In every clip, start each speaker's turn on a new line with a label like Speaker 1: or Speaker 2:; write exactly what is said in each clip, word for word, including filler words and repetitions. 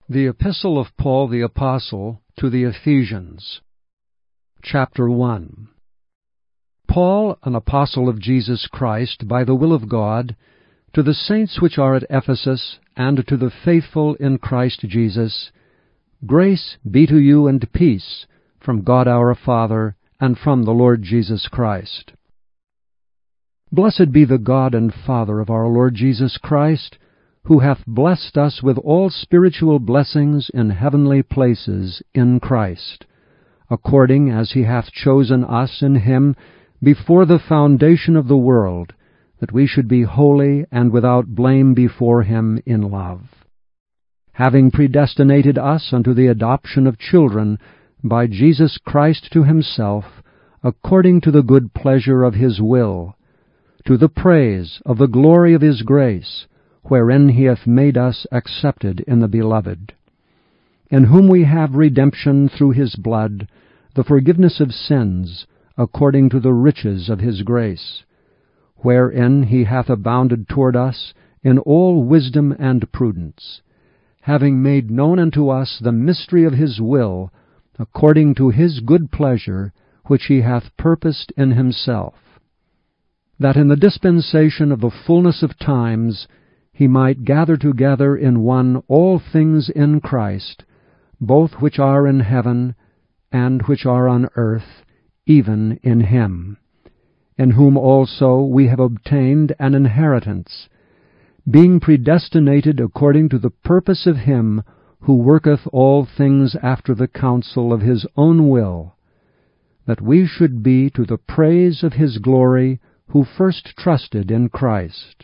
Speaker 1: The Epistle of Paul the Apostle to the Ephesians, Chapter one. Paul, an apostle of Jesus Christ, by the will of God, to the saints which are at Ephesus, and to the faithful in Christ Jesus, grace be to you and peace from God our Father, and from the Lord Jesus Christ. Blessed be the God and Father of our Lord Jesus Christ, who hath blessed us with all spiritual blessings in heavenly places in Christ, according as he hath chosen us in him before the foundation of the world, that we should be holy and without blame before him in love, having predestinated us unto the adoption of children by Jesus Christ to himself, according to the good pleasure of his will, to the praise of the glory of his grace, wherein he hath made us accepted in the Beloved, in whom we have redemption through his blood, the forgiveness of sins, according to the riches of his grace, wherein he hath abounded toward us in all wisdom and prudence, having made known unto us the mystery of his will, according to his good pleasure, which he hath purposed in himself, that in the dispensation of the fullness of times he might gather together in one all things in Christ, both which are in heaven and which are on earth, even in him, in whom also we have obtained an inheritance, being predestinated according to the purpose of him who worketh all things after the counsel of his own will, that we should be to the praise of his glory, who first trusted in Christ,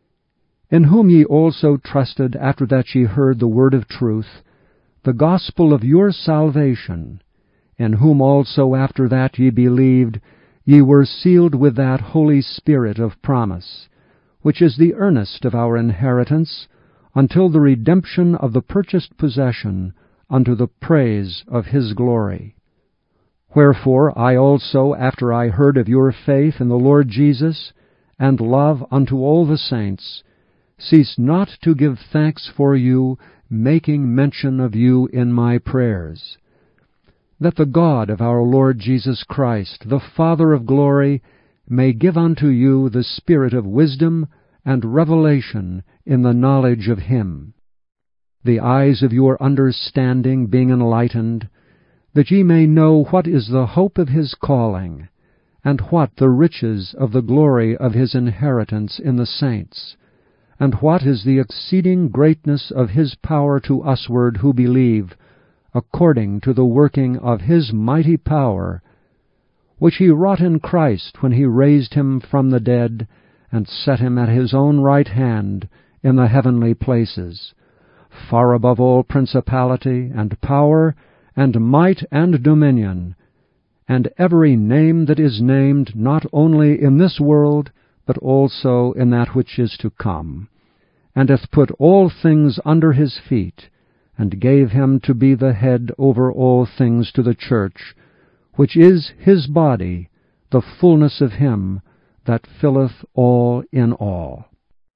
Speaker 1: in whom ye also trusted after that ye heard the word of truth, the gospel of your salvation, in whom also after that ye believed, ye were sealed with that Holy Spirit of promise, which is the earnest of our inheritance, until the redemption of the purchased possession, unto the praise of his glory. Wherefore I also, after I heard of your faith in the Lord Jesus, and love unto all the saints, cease not to give thanks for you, making mention of you in my prayers, that the God of our Lord Jesus Christ, the Father of glory, may give unto you the spirit of wisdom and revelation in the knowledge of him, the eyes of your understanding being enlightened, that ye may know what is the hope of his calling, and what the riches of the glory of his inheritance in the saints, and what is the exceeding greatness of his power to usward who believe, according to the working of his mighty power, which he wrought in Christ when he raised him from the dead, and set him at his own right hand in the heavenly places, far above all principality, and power, and might, and dominion, and every name that is named, not only in this world, but also in that which is to come, and hath put all things under his feet, and gave him to be the head over all things to the church, which is his body, the fullness of him that filleth all in all.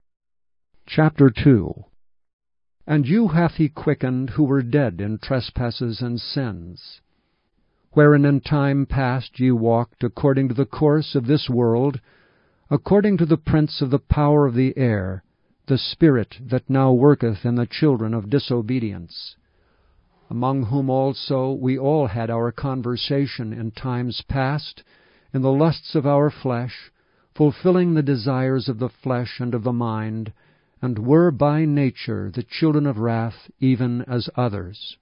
Speaker 1: Chapter two. And you hath he quickened who were dead in trespasses and sins, wherein in time past ye walked according to the course of this world, according to the prince of the power of the air, the spirit that now worketh in the children of disobedience, among whom also we all had our conversation in times past, in the lusts of our flesh, fulfilling the desires of the flesh and of the mind, and were by nature the children of wrath, even as others.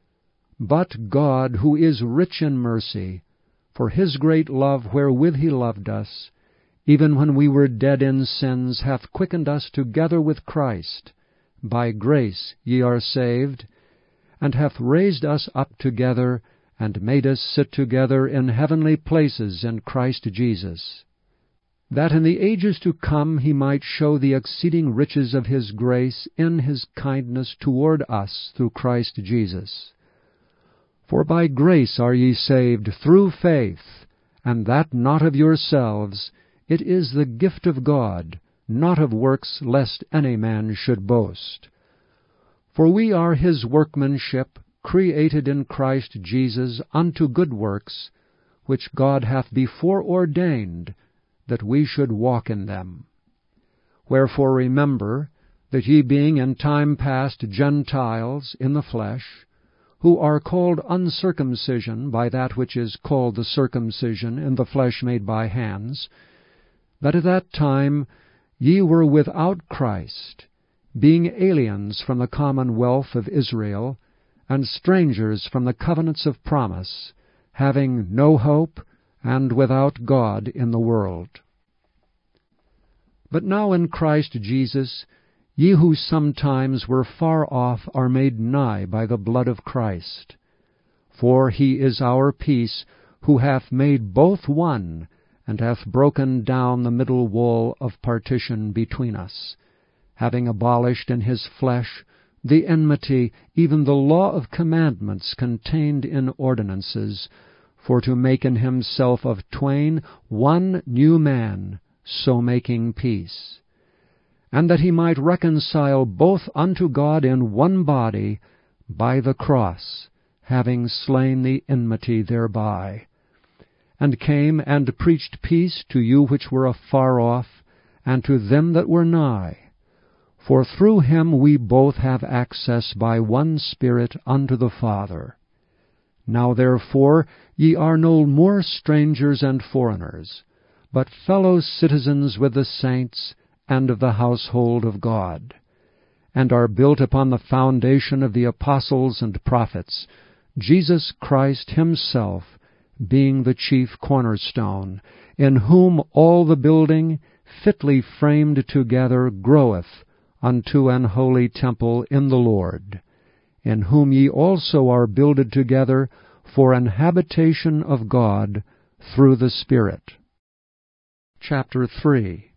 Speaker 1: But God, who is rich in mercy, for his great love wherewith he loved us, even when we were dead in sins, hath quickened us together with Christ. By grace ye are saved, and hath raised us up together, and made us sit together in heavenly places in Christ Jesus, that in the ages to come he might show the exceeding riches of his grace in his kindness toward us through Christ Jesus. For by grace are ye saved through faith, and that not of yourselves, it is the gift of God, not of works, lest any man should boast. For we are his workmanship, created in Christ Jesus unto good works, which God hath before ordained that we should walk in them. Wherefore remember that ye being in time past Gentiles in the flesh, who are called uncircumcision by that which is called the circumcision in the flesh made by hands, that at that time ye were without Christ, being aliens from the commonwealth of Israel, and strangers from the covenants of promise, having no hope, and without God in the world. But now in Christ Jesus, ye who sometimes were far off are made nigh by the blood of Christ. For he is our peace, who hath made both one, and hath broken down the middle wall of partition between us, having abolished in his flesh the enmity, even the law of commandments contained in ordinances, for to make in himself of twain one new man, so making peace, and that he might reconcile both unto God in one body by the cross, having slain the enmity thereby, and came and preached peace to you which were afar off, and to them that were nigh. For through him we both have access by one Spirit unto the Father. Now therefore ye are no more strangers and foreigners, but fellow citizens with the saints, and of the household of God, and are built upon the foundation of the apostles and prophets, Jesus Christ himself being the chief cornerstone, in whom all the building, fitly framed together, groweth unto an holy temple in the Lord, in whom ye also are builded together for an habitation of God through the Spirit. Chapter three.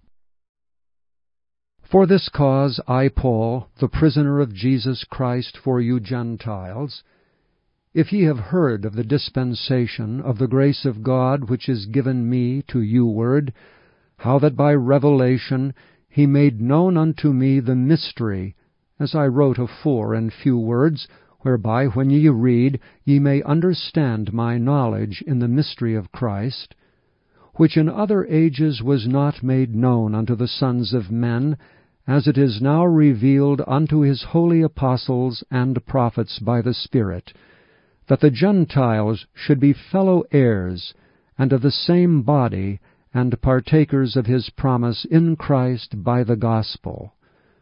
Speaker 1: For this cause I, Paul, the prisoner of Jesus Christ for you Gentiles, if ye have heard of the dispensation of the grace of God which is given me to you ward, how that by revelation he made known unto me the mystery, as I wrote afore in few words, whereby when ye read ye may understand my knowledge in the mystery of Christ, which in other ages was not made known unto the sons of men, as it is now revealed unto his holy apostles and prophets by the Spirit, that the Gentiles should be fellow heirs, and of the same body, and partakers of his promise in Christ by the gospel,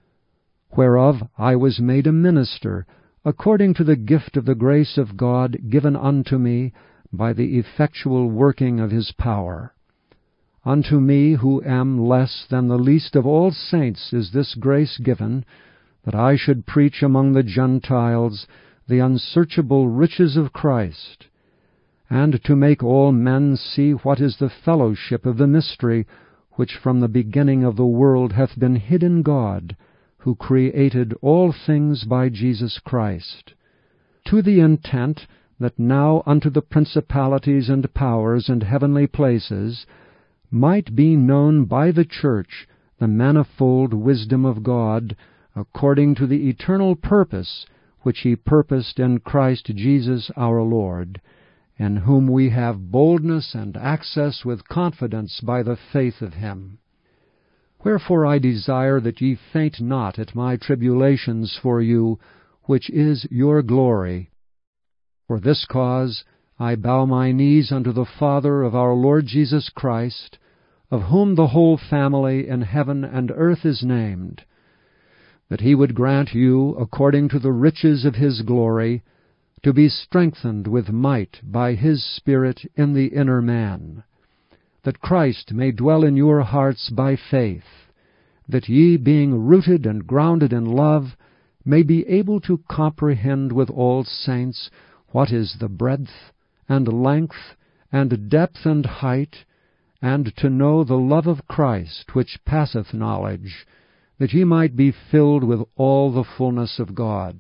Speaker 1: whereof I was made a minister, according to the gift of the grace of God given unto me by the effectual working of his power. Unto me, who am less than the least of all saints, is this grace given, that I should preach among the Gentiles the unsearchable riches of Christ, and to make all men see what is the fellowship of the mystery, which from the beginning of the world hath been hid in God, who created all things by Jesus Christ, to the intent that now unto the principalities and powers and heavenly places might be known by the church the manifold wisdom of God, according to the eternal purpose which he purposed in Christ Jesus our Lord, in whom we have boldness and access with confidence by the faith of him. Wherefore I desire that ye faint not at my tribulations for you, which is your glory. For this cause I bow my knees unto the Father of our Lord Jesus Christ, of whom the whole family in heaven and earth is named, that he would grant you, according to the riches of his glory, to be strengthened with might by his Spirit in the inner man, that Christ may dwell in your hearts by faith, that ye, being rooted and grounded in love, may be able to comprehend with all saints what is the breadth, and length, and depth, and height, and to know the love of Christ, which passeth knowledge, that ye might be filled with all the fullness of God.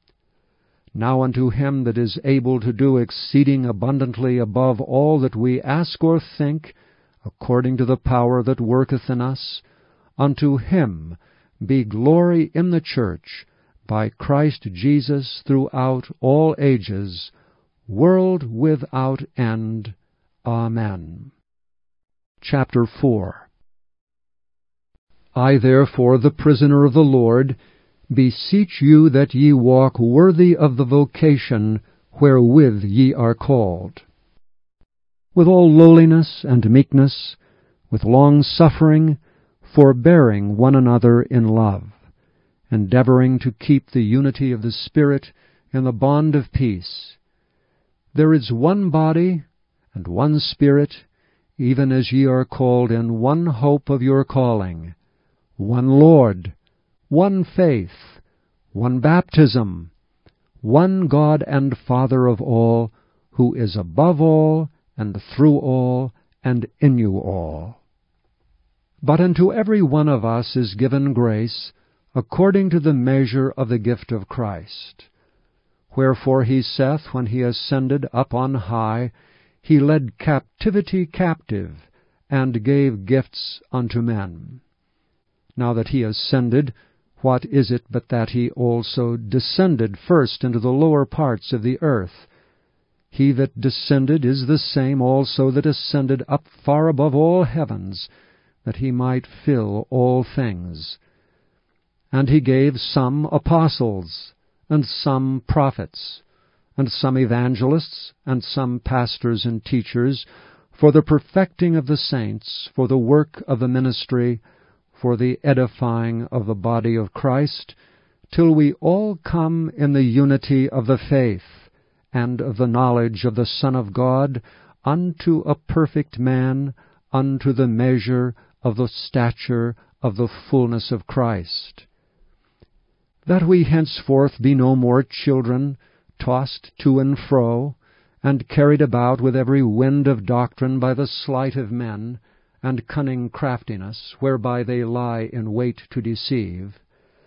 Speaker 1: Now unto him that is able to do exceeding abundantly above all that we ask or think, according to the power that worketh in us, unto him be glory in the church by Christ Jesus throughout all ages, world without end. Amen. Chapter four. I therefore, the prisoner of the Lord, beseech you that ye walk worthy of the vocation wherewith ye are called, with all lowliness and meekness, with long-suffering, forbearing one another in love, endeavoring to keep the unity of the Spirit in the bond of peace. There is one body and one Spirit, even as ye are called in one hope of your calling, one Lord, one faith, one baptism, one God and Father of all, who is above all, and through all, and in you all. But unto every one of us is given grace, according to the measure of the gift of Christ. Wherefore he saith, when he ascended up on high, he led captivity captive, and gave gifts unto men. Now that he ascended, what is it but that he also descended first into the lower parts of the earth? He that descended is the same also that ascended up far above all heavens, that he might fill all things. And he gave some apostles, and some prophets, and some evangelists, and some pastors and teachers, for the perfecting of the saints, for the work of the ministry, for the edifying of the body of Christ, till we all come in the unity of the faith, and of the knowledge of the Son of God, unto a perfect man, unto the measure of the stature of the fullness of Christ. That we henceforth be no more children, tossed to and fro, and carried about with every wind of doctrine by the sleight of men, and cunning craftiness, whereby they lie in wait to deceive,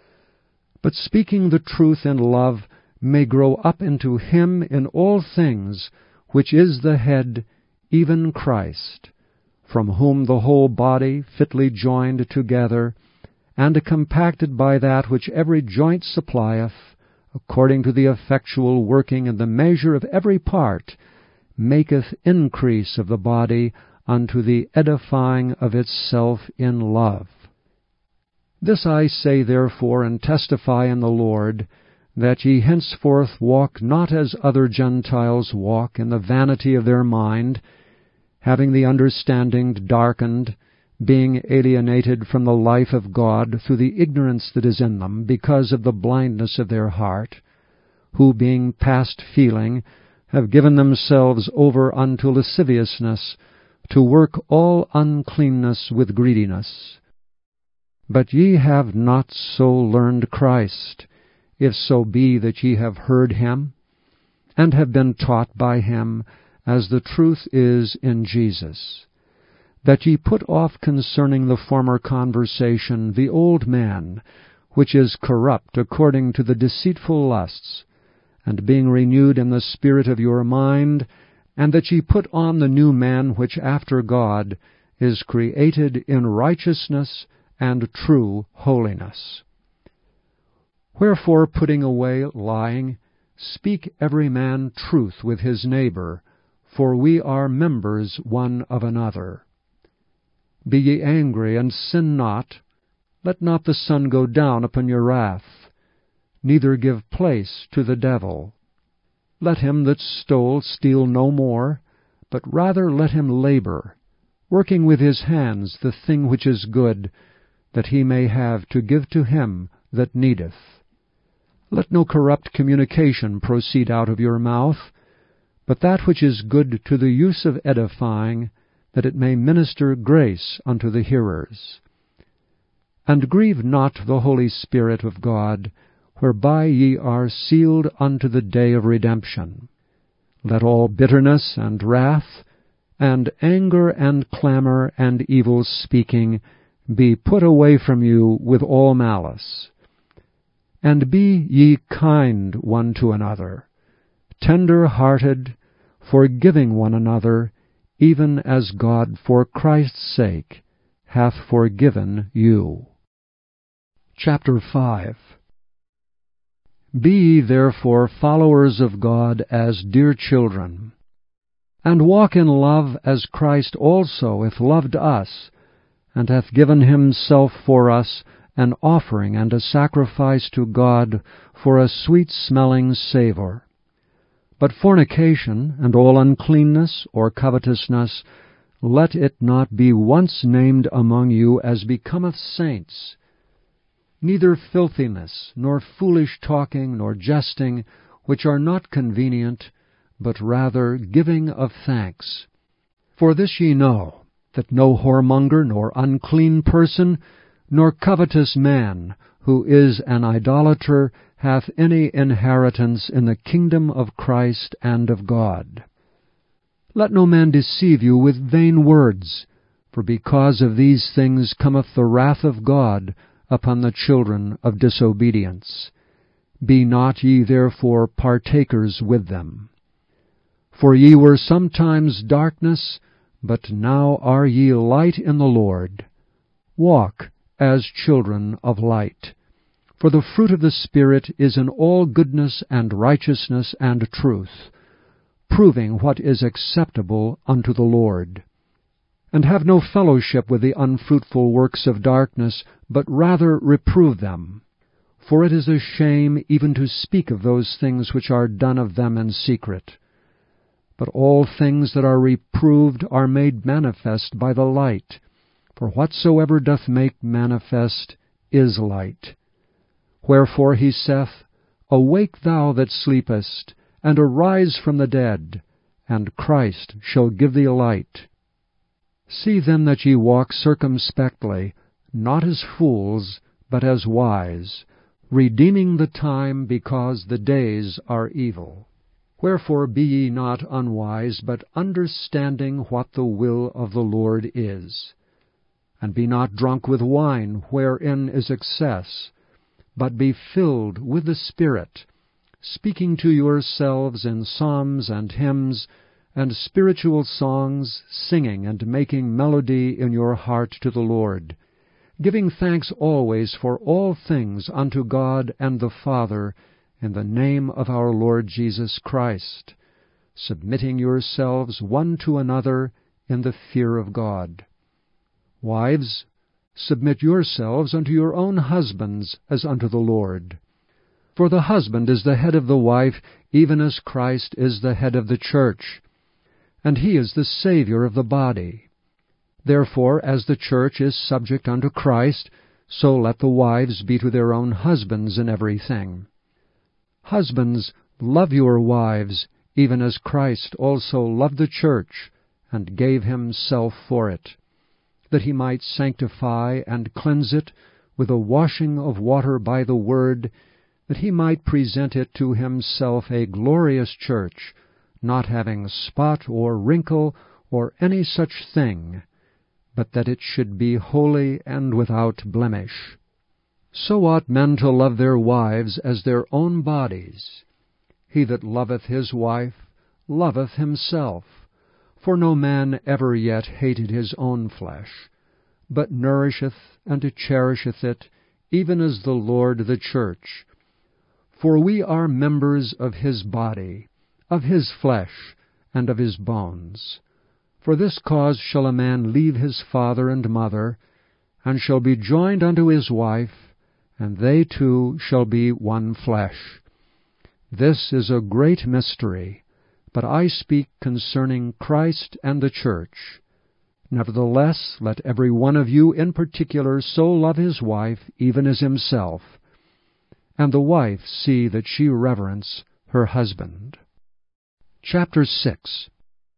Speaker 1: but speaking the truth in love, may grow up into him in all things, which is the head, even Christ, from whom the whole body, fitly joined together, and compacted by that which every joint supplieth, according to the effectual working in the measure of every part, maketh increase of the body unto the edifying of itself in love. This I say therefore, and testify in the Lord, that ye henceforth walk not as other Gentiles walk, in the vanity of their mind, having the understanding darkened, being alienated from the life of God through the ignorance that is in them, because of the blindness of their heart, who, being past feeling, have given themselves over unto lasciviousness, to work all uncleanness with greediness. But ye have not so learned Christ, if so be that ye have heard him, and have been taught by him, as the truth is in Jesus, that ye put off concerning the former conversation the old man, which is corrupt according to the deceitful lusts, and being renewed in the spirit of your mind, and that ye put on the new man, which after God is created in righteousness and true holiness. Wherefore, putting away lying, speak every man truth with his neighbor, for we are members one of another. Be ye angry, and sin not. Let not the sun go down upon your wrath, neither give place to the devil. Let him that stole steal no more, but rather let him labor, working with his hands the thing which is good, that he may have to give to him that needeth. Let no corrupt communication proceed out of your mouth, but that which is good to the use of edifying, that it may minister grace unto the hearers. And grieve not the Holy Spirit of God, whereby ye are sealed unto the day of redemption. Let all bitterness and wrath, and anger and clamor and evil speaking be put away from you with all malice. And be ye kind one to another, tender-hearted, forgiving one another, even as God for Christ's sake hath forgiven you. Chapter five. Be ye therefore followers of God as dear children, and walk in love as Christ also hath loved us, and hath given himself for us an offering and a sacrifice to God for a sweet-smelling savour. But fornication, and all uncleanness or covetousness, let it not be once named among you as becometh saints, neither filthiness, nor foolish talking, nor jesting, which are not convenient, but rather giving of thanks. For this ye know, that no whoremonger, nor unclean person, nor covetous man, who is an idolater, hath any inheritance in the kingdom of Christ and of God. Let no man deceive you with vain words, for because of these things cometh the wrath of God upon the children of disobedience. Be not ye therefore partakers with them. For ye were sometimes darkness, but now are ye light in the Lord. Walk as children of light. For the fruit of the Spirit is in all goodness and righteousness and truth, proving what is acceptable unto the Lord. And have no fellowship with the unfruitful works of darkness, but rather reprove them. For it is a shame even to speak of those things which are done of them in secret. But all things that are reproved are made manifest by the light, for whatsoever doth make manifest is light. Wherefore he saith, Awake thou that sleepest, and arise from the dead, and Christ shall give thee light. See then that ye walk circumspectly, not as fools, but as wise, redeeming the time, because the days are evil. Wherefore be ye not unwise, but understanding what the will of the Lord is. And be not drunk with wine, wherein is excess, but be filled with the Spirit, speaking to yourselves in psalms and hymns, and spiritual songs, singing and making melody in your heart to the Lord, giving thanks always for all things unto God and the Father, in the name of our Lord Jesus Christ, submitting yourselves one to another in the fear of God. Wives, submit yourselves unto your own husbands as unto the Lord. For the husband is the head of the wife, even as Christ is the head of the church, and he is the Saviour of the body. Therefore, as the church is subject unto Christ, so let the wives be to their own husbands in everything. Husbands, love your wives, even as Christ also loved the church, and gave himself for it, that he might sanctify and cleanse it with a washing of water by the word, that he might present it to himself a glorious church, not having spot or wrinkle or any such thing, but that it should be holy and without blemish. So ought men to love their wives as their own bodies. He that loveth his wife loveth himself. For no man ever yet hated his own flesh, but nourisheth and cherisheth it, even as the Lord the church. For we are members of his body, of his flesh, and of his bones. For this cause shall a man leave his father and mother, and shall be joined unto his wife, and they two shall be one flesh. This is a great mystery, but I speak concerning Christ and the church. Nevertheless, let every one of you in particular so love his wife, even as himself, and the wife see that she reverence her husband. Chapter six.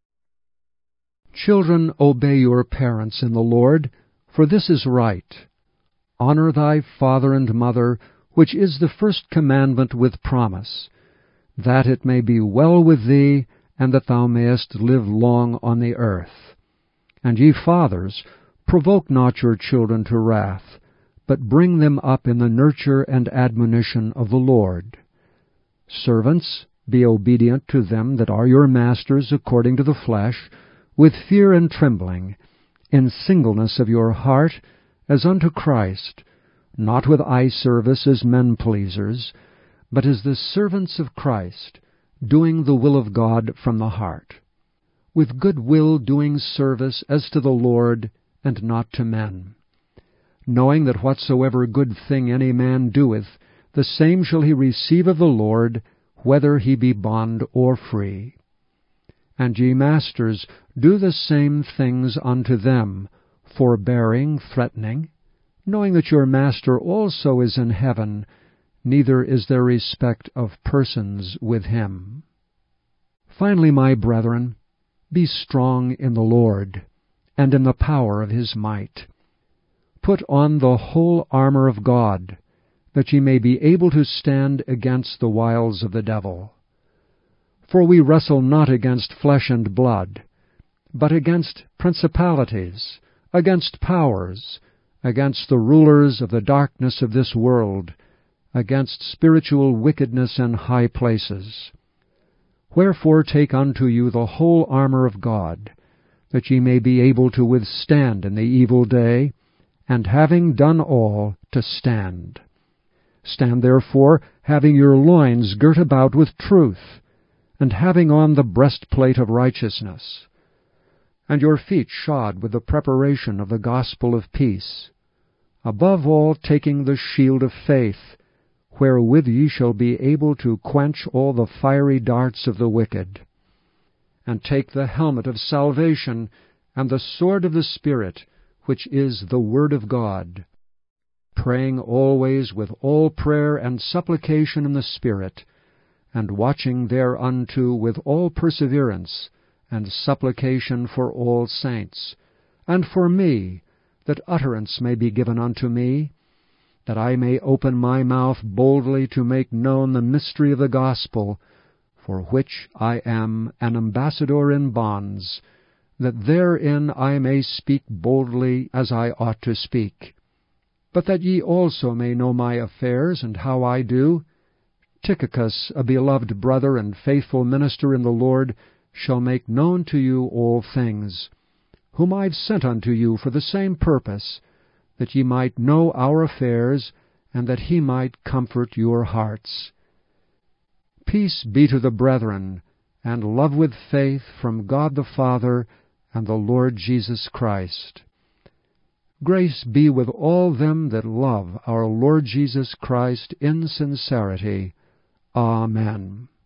Speaker 1: Children, obey your parents in the Lord, for this is right. Honor thy father and mother, which is the first commandment with promise, that it may be well with thee, and that thou mayest live long on the earth. And ye fathers, provoke not your children to wrath, but bring them up in the nurture and admonition of the Lord. Servants, be obedient to them that are your masters according to the flesh, with fear and trembling, in singleness of your heart, as unto Christ, not with eye service as men-pleasers, but as the servants of Christ, doing the will of God from the heart, with good will doing service as to the Lord, and not to men, knowing that whatsoever good thing any man doeth, the same shall he receive of the Lord, whether he be bond or free. And ye masters, do the same things unto them, forbearing, threatening, knowing that your Master also is in heaven, neither is there respect of persons with him. Finally, my brethren, be strong in the Lord, and in the power of his might. Put on the whole armor of God, that ye may be able to stand against the wiles of the devil. For we wrestle not against flesh and blood, but against principalities, against powers, against the rulers of the darkness of this world, against spiritual wickedness in high places. Wherefore take unto you the whole armor of God, that ye may be able to withstand in the evil day, and having done all, to stand. Stand therefore, having your loins girt about with truth, and having on the breastplate of righteousness, and your feet shod with the preparation of the gospel of peace, above all taking the shield of faith, wherewith ye shall be able to quench all the fiery darts of the wicked. And take the helmet of salvation, and the sword of the Spirit, which is the word of God, praying always with all prayer and supplication in the Spirit, and watching thereunto with all perseverance and supplication for all saints, and for me, that utterance may be given unto me, that I may open my mouth boldly to make known the mystery of the gospel, for which I am an ambassador in bonds, that therein I may speak boldly as I ought to speak. But that ye also may know my affairs, and how I do, Tychicus, a beloved brother and faithful minister in the Lord, shall make known to you all things, whom I have sent unto you for the same purpose, that ye might know our affairs, and that he might comfort your hearts. Peace be to the brethren, and love with faith from God the Father and the Lord Jesus Christ. Grace be with all them that love our Lord Jesus Christ in sincerity. Amen.